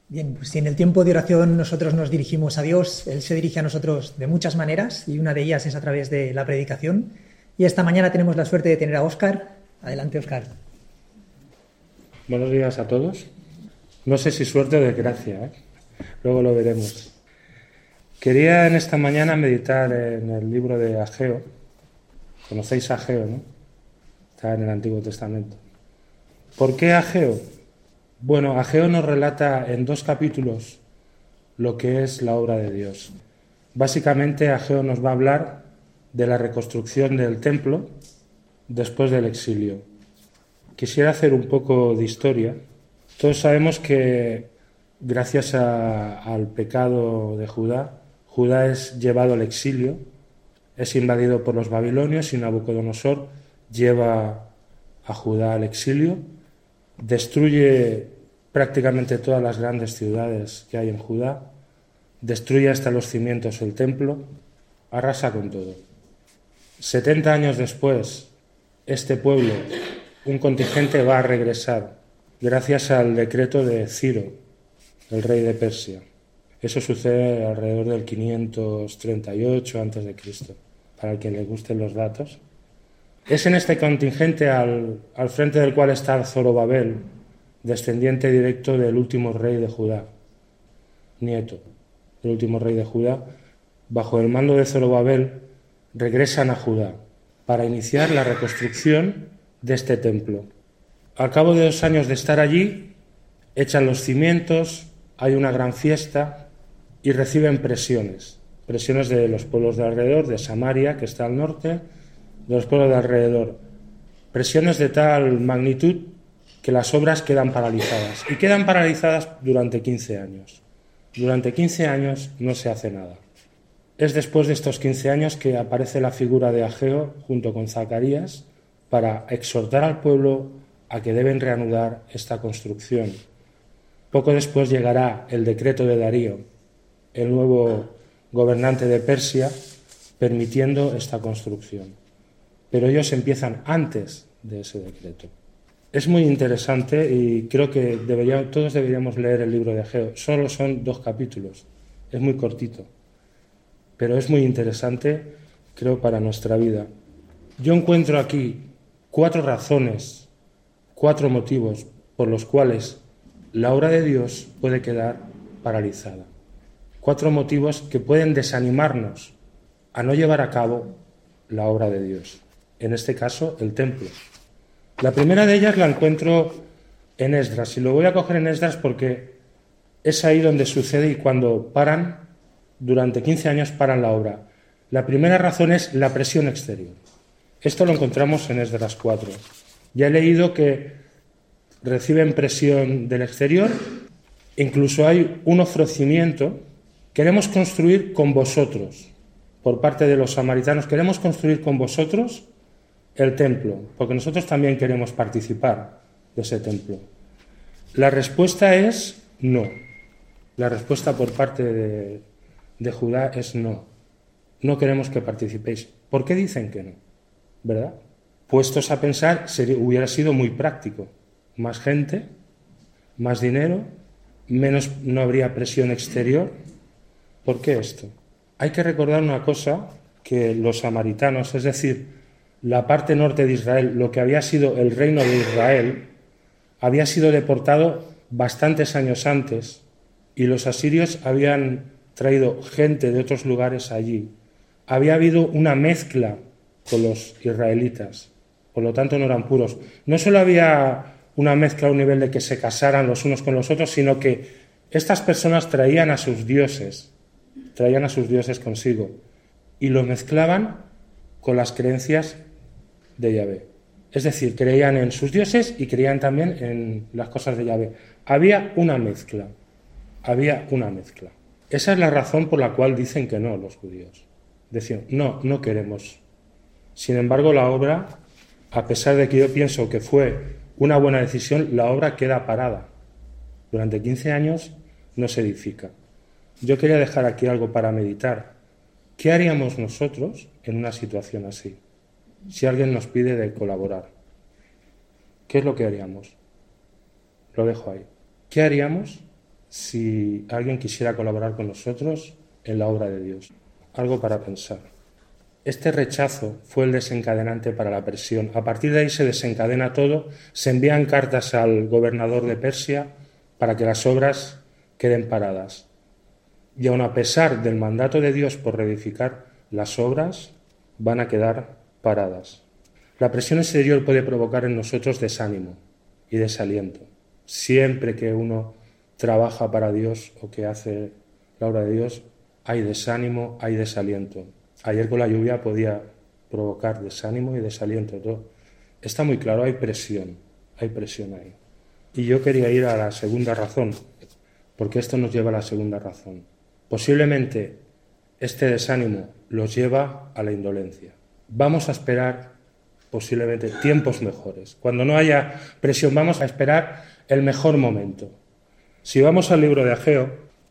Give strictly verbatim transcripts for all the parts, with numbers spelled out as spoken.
Bien, pues si en el tiempo de oración nosotros nos dirigimos a Dios, Él se dirige a nosotros de muchas maneras y una de ellas es a través de la predicación. Y esta mañana tenemos la suerte de tener a Óscar. Adelante, Óscar. Buenos días a todos. No sé si suerte o desgracia, ¿eh? Luego lo veremos. Quería en esta mañana meditar en el libro de Ageo. Conocéis a Ageo, ¿no? Está en el Antiguo Testamento. ¿Por qué Ageo? Bueno, Ageo nos relata en dos capítulos lo que es la obra de Dios. Básicamente, Ageo nos va a hablar de la reconstrucción del templo después del exilio. Quisiera hacer un poco de historia. Todos sabemos que gracias a, al pecado de Judá, Judá es llevado al exilio, es invadido por los babilonios y Nabucodonosor lleva a Judá al exilio, destruye prácticamente todas las grandes ciudades que hay en Judá, destruye hasta los cimientos el templo, arrasa con todo. setenta años después, este pueblo, un contingente, va a regresar gracias al decreto de Ciro, el rey de Persia. Eso sucede alrededor del quinientos treinta y ocho antes de Cristo, para el que le gusten los datos. Es en este contingente al, al frente del cual está Zorobabel, descendiente directo del último rey de Judá, nieto del último rey de Judá. Bajo el mando de Zorobabel regresan a Judá para iniciar la reconstrucción de este templo. Al cabo de dos años de estar allí, echan los cimientos, hay una gran fiesta y reciben presiones, presiones de los pueblos de alrededor, de Samaria, que está al norte, de los pueblos de alrededor, presiones de tal magnitud que las obras quedan paralizadas, y quedan paralizadas durante quince años. Durante quince años no se hace nada. Es después de estos quince años que aparece la figura de Ageo junto con Zacarías para exhortar al pueblo a que deben reanudar esta construcción. Poco después llegará el decreto de Darío, el nuevo gobernante de Persia, permitiendo esta construcción. Pero ellos empiezan antes de ese decreto. Es muy interesante y creo que debería, todos deberíamos leer el libro de Ageo. Solo son dos capítulos, es muy cortito, pero es muy interesante, creo, para nuestra vida. Yo encuentro aquí cuatro razones, cuatro motivos por los cuales la obra de Dios puede quedar paralizada. Cuatro motivos que pueden desanimarnos a no llevar a cabo la obra de Dios. En este caso, el templo. La primera de ellas la encuentro en Esdras, y lo voy a coger en Esdras porque es ahí donde sucede y cuando paran, durante quince años paran la obra. La primera razón es la presión exterior. Esto lo encontramos en Esdras cuatro. Ya he leído que reciben presión del exterior, incluso hay un ofrecimiento: queremos construir con vosotros, por parte de los samaritanos, queremos construir con vosotros el templo, porque nosotros también queremos participar de ese templo. La respuesta es no. La respuesta por parte de, de Judá es no. No queremos que participéis. ¿Por qué dicen que no? ¿Verdad? Puestos a pensar, sería, hubiera sido muy práctico. Más gente, más dinero, menos, no habría presión exterior. ¿Por qué esto? Hay que recordar una cosa, que los samaritanos, es decir, la parte norte de Israel, lo que había sido el reino de Israel, había sido deportado bastantes años antes y los asirios habían traído gente de otros lugares allí. Había habido una mezcla con los israelitas, por lo tanto no eran puros. No solo había una mezcla a un nivel de que se casaran los unos con los otros, sino que estas personas traían a sus dioses, traían a sus dioses consigo y lo mezclaban con las creencias de Yahvé. Es decir, creían en sus dioses y creían también en las cosas de Yahvé. Había una mezcla, había una mezcla. Esa es la razón por la cual dicen que no los judíos. Decían, no, no queremos. Sin embargo, la obra, a pesar de que yo pienso que fue una buena decisión, la obra queda parada. Durante quince años no se edifica. Yo quería dejar aquí algo para meditar. ¿Qué haríamos nosotros en una situación así? Si alguien nos pide de colaborar, ¿qué es lo que haríamos? Lo dejo ahí. ¿Qué haríamos si alguien quisiera colaborar con nosotros en la obra de Dios. Algo para pensar. Este rechazo fue el desencadenante para la presión. A partir de ahí se desencadena todo, se envían cartas al gobernador de Persia para que las obras queden paradas. Y aun a pesar del mandato de Dios por reedificar, las obras van a quedar paradas. La presión exterior puede provocar en nosotros desánimo y desaliento. Siempre que uno trabaja para Dios o que hace la obra de Dios, hay desánimo, hay desaliento. Ayer con la lluvia podía provocar desánimo y desaliento. Todo. Está muy claro, hay presión, hay presión ahí. Y yo quería ir a la segunda razón, porque esto nos lleva a la segunda razón. Posiblemente este desánimo los lleva a la indolencia. Vamos a esperar posiblemente tiempos mejores. Cuando no haya presión, vamos a esperar el mejor momento. Si vamos al libro de Ageo,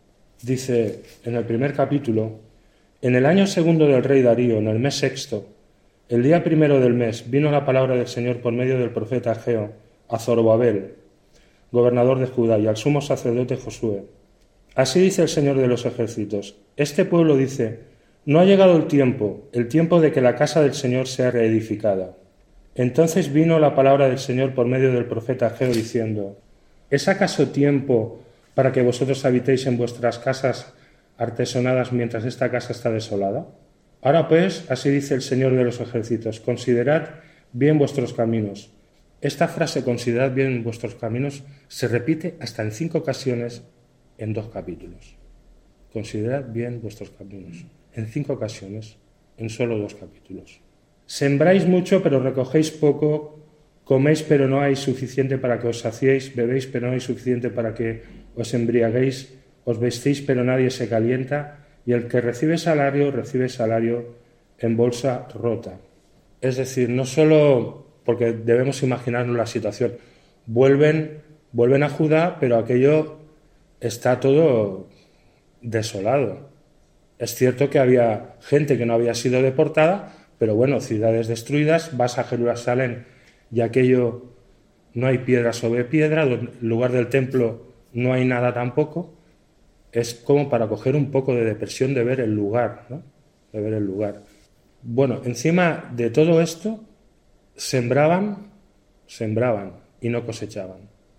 dice en el primer capítulo: en el año segundo del rey Darío, en el mes sexto, el día primero del mes, vino la palabra del Señor por medio del profeta Ageo a Zorobabel, gobernador de Judá, y al sumo sacerdote Josué. Así dice el Señor de los ejércitos: este pueblo dice, no ha llegado el tiempo, el tiempo de que la casa del Señor sea reedificada. Entonces vino la palabra del Señor por medio del profeta Ageo diciendo: ¿es acaso tiempo para que vosotros habitéis en vuestras casas artesonadas mientras esta casa está desolada? Ahora pues, así dice el Señor de los ejércitos: considerad bien vuestros caminos. Esta frase, considerad bien vuestros caminos, se repite hasta en cinco ocasiones en dos capítulos. Considerad bien vuestros caminos. En cinco ocasiones, en solo dos capítulos. Sembráis mucho, pero recogéis poco. Coméis, pero no hay suficiente para que os saciéis. Bebéis, pero no hay suficiente para que os embriaguéis. Os vestéis, pero nadie se calienta. Y el que recibe salario, recibe salario en bolsa rota. Es decir, no solo porque debemos imaginarnos la situación. Vuelven, vuelven a Judá, pero aquello está todo desolado. Es cierto que había gente que no había sido deportada, pero bueno, ciudades destruidas. Vas a Jerusalén y aquello no hay piedra sobre piedra, en lugar del templo no hay nada tampoco. Es como para coger un poco de depresión de ver el lugar, ¿no? De ver el lugar. Bueno, encima de todo esto, sembraban, sembraban y no cosechaban.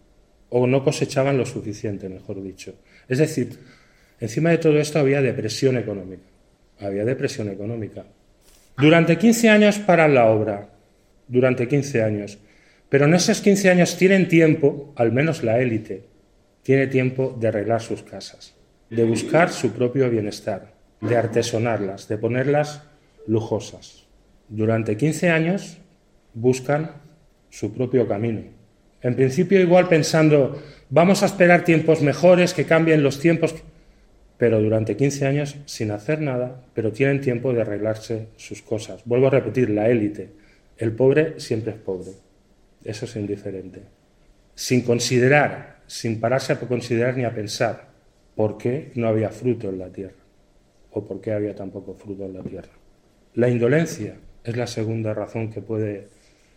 O no cosechaban lo suficiente, mejor dicho. Es decir, encima de todo esto había depresión económica. Había depresión económica. Durante quince años paran la obra. Durante quince años. Pero en esos quince años tienen tiempo, al menos la élite, tiene tiempo de arreglar sus casas, de buscar su propio bienestar, de artesonarlas, de ponerlas lujosas. Durante quince años buscan su propio camino. En principio igual pensando, vamos a esperar tiempos mejores, que cambien los tiempos, pero durante quince años sin hacer nada, pero tienen tiempo de arreglarse sus cosas. Vuelvo a repetir, la élite. El pobre siempre es pobre. Eso es indiferente. Sin considerar, sin pararse a considerar ni a pensar por qué no había fruto en la tierra o por qué había tan poco fruto en la tierra. La indolencia es la segunda razón que puede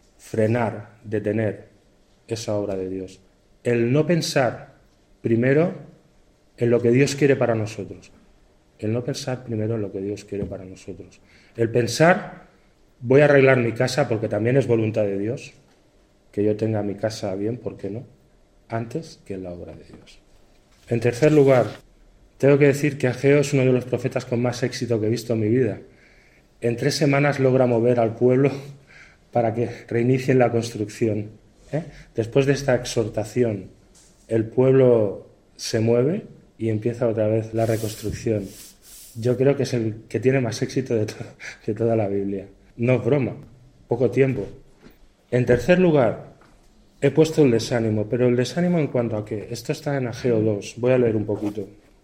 frenar, detener esa obra de Dios. El no pensar primero en lo que Dios quiere para nosotros. El no pensar primero en lo que Dios quiere para nosotros. El pensar, voy a arreglar mi casa porque también es voluntad de Dios, que yo tenga mi casa bien, ¿por qué no? Antes que en la obra de Dios. En tercer lugar, tengo que decir que Ageo es uno de los profetas con más éxito que he visto en mi vida. En tres semanas logra mover al pueblo para que reinicien la construcción. ¿eh? Después de esta exhortación, el pueblo se mueve y empieza otra vez la reconstrucción. Yo creo que es el que tiene más éxito de, to- de toda la Biblia. No es broma, poco tiempo. En tercer lugar, he puesto el desánimo, pero el desánimo en cuanto a qué. Esto está en Ageo dos, voy a leer un poquito.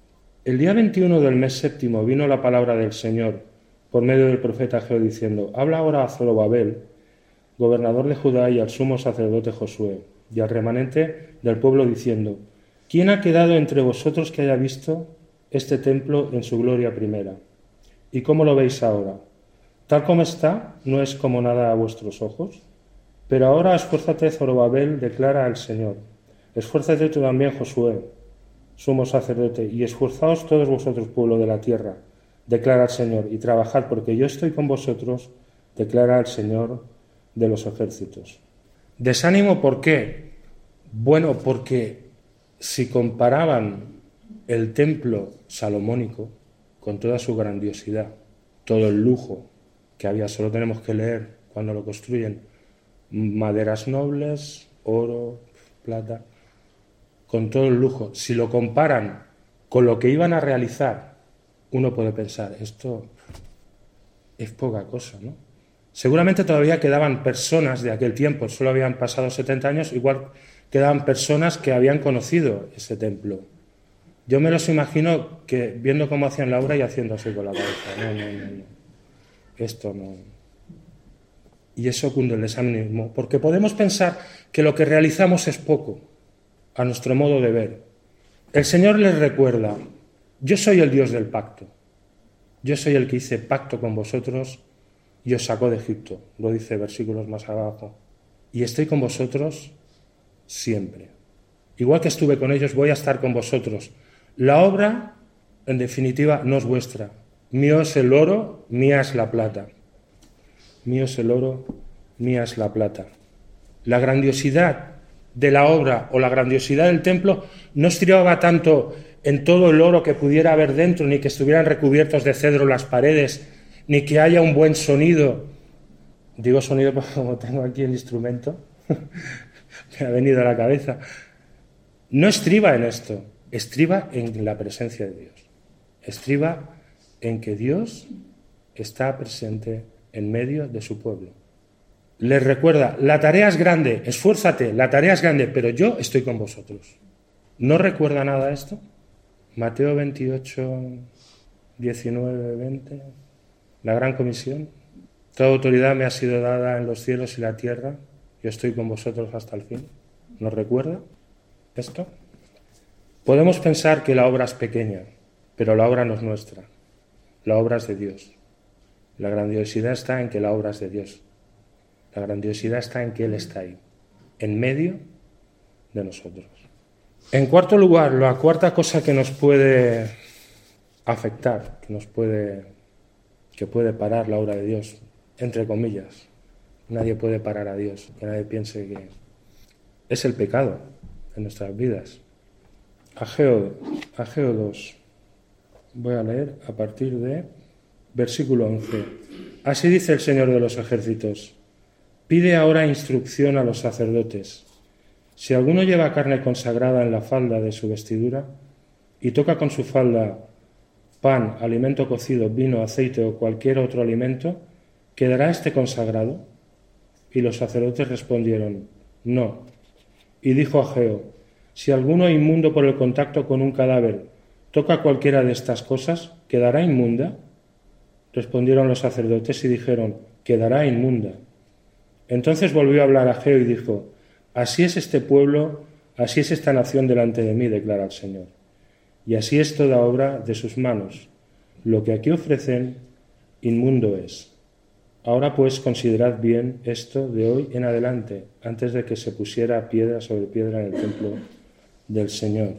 El día veintiuno del mes séptimo vino la palabra del Señor por medio del profeta Ageo diciendo: habla ahora a Zorobabel, gobernador de Judá, y al sumo sacerdote Josué, y al remanente del pueblo diciendo: ¿quién ha quedado entre vosotros que haya visto este templo en su gloria primera? ¿Y cómo lo veis ahora? Tal como está, ¿no es como nada a vuestros ojos? Pero ahora esfuérzate, Zorobabel, declara al Señor. Esfuérzate tú también, Josué. sumo sacerdote, y esforzaos todos vosotros, pueblo de la tierra, declara el Señor, y trabajad, porque yo estoy con vosotros, declara el Señor de los ejércitos. ¿Desánimo por qué? Bueno, porque si comparaban el templo salomónico con toda su grandiosidad, todo el lujo que había, solo tenemos que leer cuando lo construyen, maderas nobles, oro, plata, con todo el lujo, si lo comparan con lo que iban a realizar, uno puede pensar, esto es poca cosa, ¿no? Seguramente todavía quedaban personas de aquel tiempo, solo habían pasado setenta años, igual quedaban personas que habían conocido ese templo. Yo me los imagino que viendo cómo hacían la obra y haciendo así con la cabeza. No, no, no, no. Esto no. Y eso cunde el desánimo, porque podemos pensar que lo que realizamos es poco, a nuestro modo de ver. El Señor les recuerda, yo soy el Dios del pacto, yo soy el que hice pacto con vosotros y os sacó de Egipto, lo dice versículos más abajo, y estoy con vosotros siempre. Igual que estuve con ellos, voy a estar con vosotros. La obra, en definitiva, no es vuestra. Mío es el oro, mía es la plata. Mío es el oro, mía es la plata. La grandiosidad de la obra o la grandiosidad del templo no estriba tanto en todo el oro que pudiera haber dentro, ni que estuvieran recubiertos de cedro las paredes, ni que haya un buen sonido. Digo sonido porque como tengo aquí el instrumento, me ha venido a la cabeza. No estriba en esto, estriba en la presencia de Dios. Estriba en que Dios está presente en medio de su pueblo. Les recuerda, la tarea es grande, esfuérzate, la tarea es grande, pero yo estoy con vosotros. ¿No recuerda nada esto? Mateo veintiocho, diecinueve, veinte, la gran comisión. Toda autoridad me ha sido dada en los cielos y la tierra, yo estoy con vosotros hasta el fin. ¿Nos recuerda esto? Podemos pensar que la obra es pequeña, pero la obra no es nuestra, la obra es de Dios. La grandiosidad está en que la obra es de Dios. La grandiosidad está en que Él está ahí, en medio de nosotros. En cuarto lugar, la cuarta cosa que nos puede afectar, que nos puede, que puede parar la obra de Dios, entre comillas. Nadie puede parar a Dios, que nadie piense que es el pecado en nuestras vidas. Ageo, Ageo dos. Voy a leer a partir de versículo once. Así dice el Señor de los ejércitos: pide ahora instrucción a los sacerdotes. Si alguno lleva carne consagrada en la falda de su vestidura y toca con su falda pan, alimento cocido, vino, aceite o cualquier otro alimento, ¿quedará este consagrado? Y los sacerdotes respondieron: no. Y dijo Ageo: si alguno inmundo por el contacto con un cadáver toca cualquiera de estas cosas, ¿quedará inmunda? Respondieron los sacerdotes y dijeron: quedará inmunda. Entonces volvió a hablar Ageo y dijo: así es este pueblo, así es esta nación delante de mí, declara el Señor. Y así es toda obra de sus manos. Lo que aquí ofrecen, inmundo es. Ahora pues considerad bien esto de hoy en adelante, antes de que se pusiera piedra sobre piedra en el templo del Señor.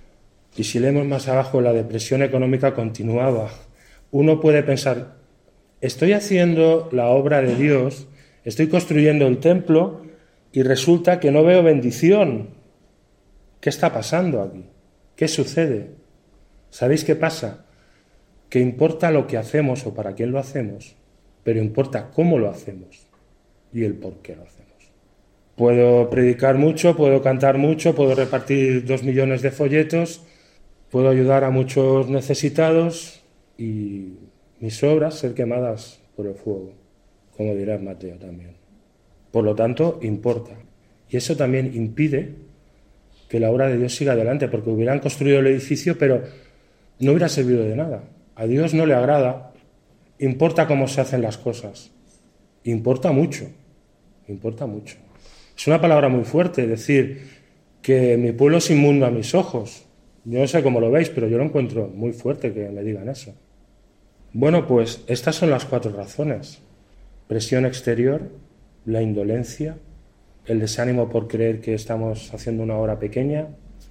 Y si leemos más abajo, la depresión económica continuaba. Uno puede pensar, estoy haciendo la obra de Dios, estoy construyendo el templo y resulta que no veo bendición. ¿Qué está pasando aquí? ¿Qué sucede? ¿Sabéis qué pasa? Que importa lo que hacemos o para quién lo hacemos, pero importa cómo lo hacemos y el por qué lo hacemos. Puedo predicar mucho, puedo cantar mucho, puedo repartir dos millones de folletos, puedo ayudar a muchos necesitados y mis obras ser quemadas por el fuego, como dirá Mateo también. Por lo tanto, importa. Y eso también impide que la obra de Dios siga adelante, porque hubieran construido el edificio, pero no hubiera servido de nada. A Dios no le agrada, importa cómo se hacen las cosas. Importa mucho, importa mucho. Es una palabra muy fuerte, decir que mi pueblo es inmundo a mis ojos. Yo no sé cómo lo veis, pero yo lo encuentro muy fuerte que me digan eso. Bueno, pues estas son las cuatro razones. Presión exterior, la indolencia, el desánimo por creer que estamos haciendo una obra pequeña,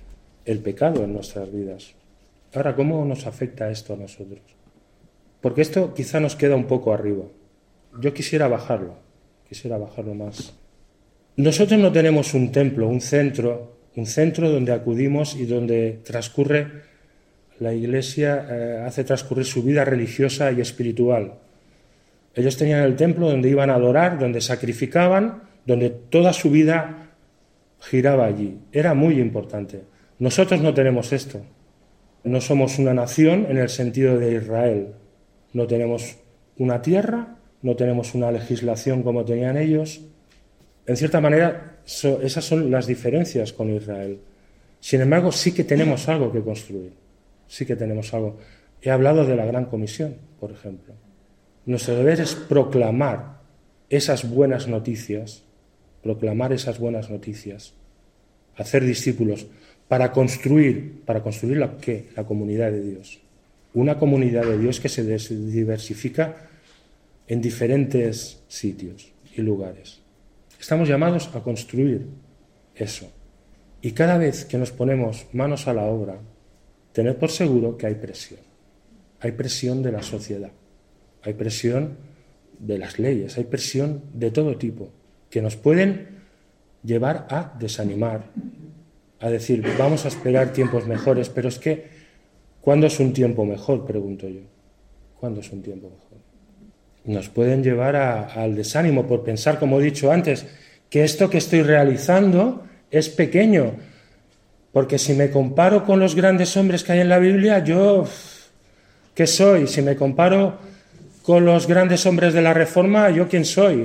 el pecado en nuestras vidas. Ahora, ¿cómo nos afecta esto a nosotros? Porque esto quizá nos queda un poco arriba. Yo quisiera bajarlo, quisiera bajarlo más. Nosotros no tenemos un templo, un centro, un centro donde acudimos y donde transcurre, la Iglesia eh, hace transcurrir su vida religiosa y espiritual. Ellos tenían el templo donde iban a adorar, donde sacrificaban, donde toda su vida giraba allí. Era muy importante. Nosotros no tenemos esto. No somos una nación en el sentido de Israel. No tenemos una tierra, no tenemos una legislación como tenían ellos. En cierta manera, so, esas son las diferencias con Israel. Sin embargo, sí que tenemos algo que construir. Sí que tenemos algo. He hablado de la Gran Comisión, por ejemplo. Nuestro deber es proclamar esas buenas noticias, proclamar esas buenas noticias, hacer discípulos, para construir, para construir la, ¿qué? La comunidad de Dios. Una comunidad de Dios que se diversifica en diferentes sitios y lugares. Estamos llamados a construir eso. Y cada vez que nos ponemos manos a la obra, tened por seguro que hay presión. Hay presión de la sociedad, hay presión de las leyes, hay presión de todo tipo, que nos pueden llevar a desanimar, a decir, vamos a esperar tiempos mejores, pero es que, ¿cuándo es un tiempo mejor?, pregunto yo. ¿Cuándo es un tiempo mejor? Nos pueden llevar a, al desánimo por pensar, como he dicho antes, que esto que estoy realizando es pequeño, porque si me comparo con los grandes hombres que hay en la Biblia, yo, ¿qué soy? Si me comparo con los grandes hombres de la Reforma, ¿yo quién soy?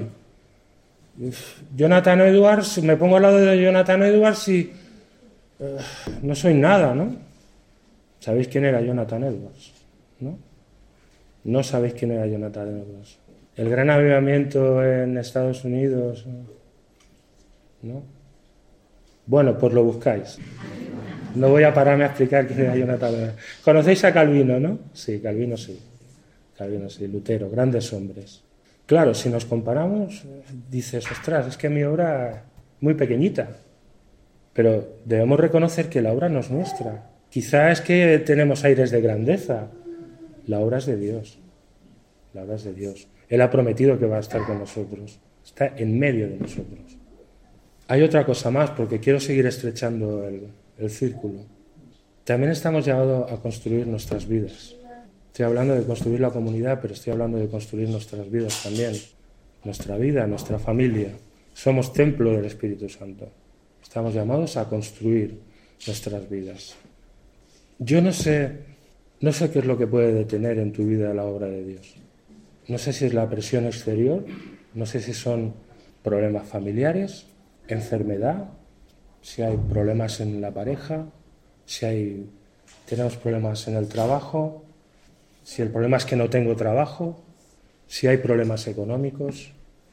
Jonathan Edwards, me pongo al lado de Jonathan Edwards y uh, no soy nada, ¿no? ¿Sabéis quién era Jonathan Edwards? ¿No? No sabéis quién era Jonathan Edwards. El gran avivamiento en Estados Unidos, ¿no? Bueno, pues lo buscáis. No voy a pararme a explicar quién era Jonathan Edwards. ¿Conocéis a Calvino, no? Sí, Calvino sí. Calvino sí, Lutero, grandes hombres. Claro, si nos comparamos, dices, ostras, es que mi obra es muy pequeñita. Pero debemos reconocer que la obra no es nuestra. Quizá es que tenemos aires de grandeza. La obra es de Dios. La obra es de Dios. Él ha prometido que va a estar con nosotros. Está en medio de nosotros. Hay otra cosa más, porque quiero seguir estrechando el, el círculo. También estamos llamados a construir nuestras vidas. Estoy hablando de construir la comunidad, pero estoy hablando de construir nuestras vidas también. Nuestra vida, nuestra familia. Somos templo del Espíritu Santo. Estamos llamados a construir nuestras vidas. Yo no sé, no sé qué es lo que puede detener en tu vida la obra de Dios. No sé si es la presión exterior, no sé si son problemas familiares, enfermedad, si hay problemas en la pareja, si hay, tenemos problemas en el trabajo, si el problema es que no tengo trabajo, si hay problemas económicos.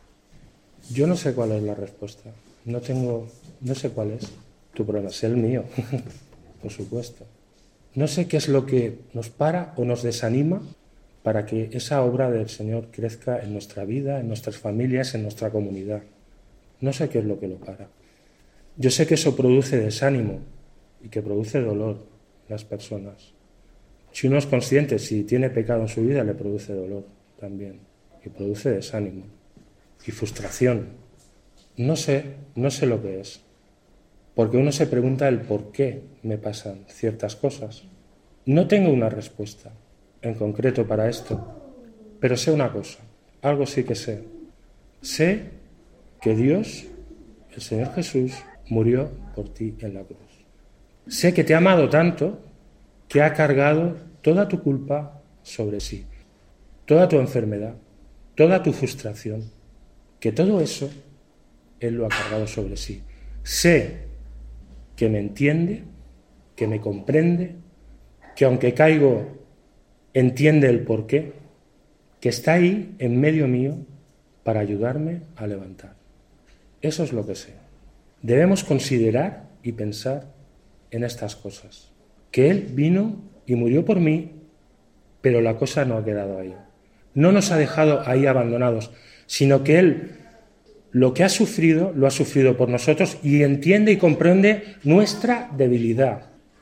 Yo no sé cuál es la respuesta. No tengo, no sé cuál es tu problema. Es el mío, por supuesto. No sé qué es lo que nos para o nos desanima para que esa obra del Señor crezca en nuestra vida, en nuestras familias, en nuestra comunidad. No sé qué es lo que lo para. Yo sé que eso produce desánimo y que produce dolor en las personas. Si uno es consciente, si tiene pecado en su vida, le produce dolor también. Y produce desánimo y frustración. No sé, no sé lo que es. Porque uno se pregunta el por qué me pasan ciertas cosas. No tengo una respuesta en concreto para esto, pero sé una cosa, algo sí que sé. Sé que Dios, el Señor Jesús, murió por ti en la cruz. Sé que te ha amado tanto que ha cargado toda tu culpa sobre sí, toda tu enfermedad, toda tu frustración, que todo eso Él lo ha cargado sobre sí. Sé que me entiende, que me comprende, que aunque caigo, entiende el porqué, que está ahí en medio mío para ayudarme a levantar. Eso es lo que sé. Debemos considerar y pensar en estas cosas. Que Él vino y murió por mí, pero la cosa no ha quedado ahí. No nos ha dejado ahí abandonados, sino que Él lo que ha sufrido, lo ha sufrido por nosotros y entiende y comprende nuestra debilidad.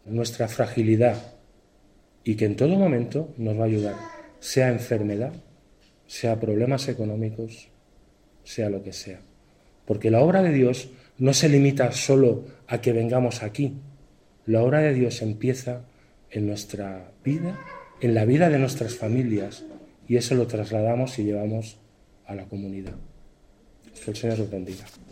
nuestra fragilidad y que en todo momento nos va a ayudar, sea enfermedad, sea problemas económicos, sea lo que sea. Porque la obra de Dios no se limita solo a que vengamos aquí. La obra de Dios empieza en nuestra vida, en la vida de nuestras familias, y eso lo trasladamos y llevamos a la comunidad. Que el Señor os bendiga.